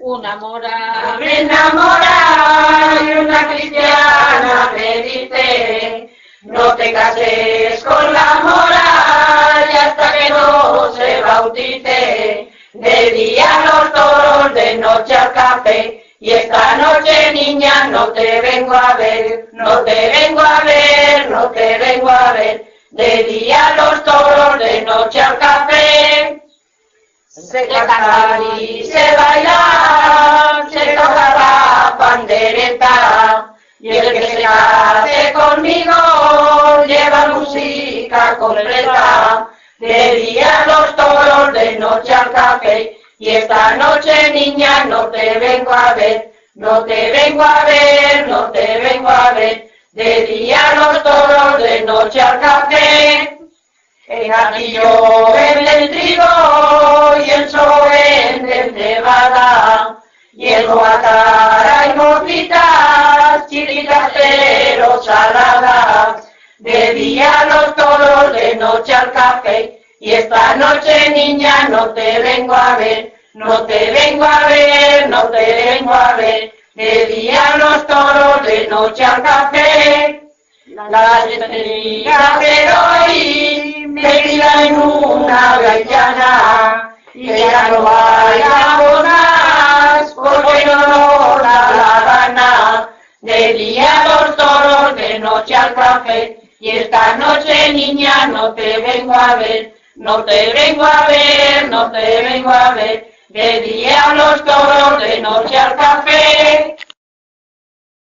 Una mora me enamora y una cristiana me dice, no te cases con la mora y hasta que no se bautice. De día los toros, de noche al café, y esta noche niña no te vengo a ver, no te vengo a ver, no te vengo a ver. De día los toros, de noche al café. Se cantar y se bailar, se toca la pandereta, y el que se case conmigo lleva música completa. De día los toros, de noche al café, y esta noche niña no te vengo a ver, no te vengo a ver, no te vengo a ver. De día los toros, de noche al café. El gatillo vende el trigo y el sol vende el cebada, y el guatar hay mojitas, chiquitas pero saladas. De día los toros, de noche al café, y esta noche niña no te vengo a ver, no te vengo a ver, no te vengo a ver. De día los toros, de noche al café. La estrella de hoy me tira en una gaitana, y ya no vayamos más porque no nos da la gana. De día los toros, de noche al café, y esta noche niña no te vengo a ver, no te vengo a ver, no te vengo a ver. De día los toros, de noche al café.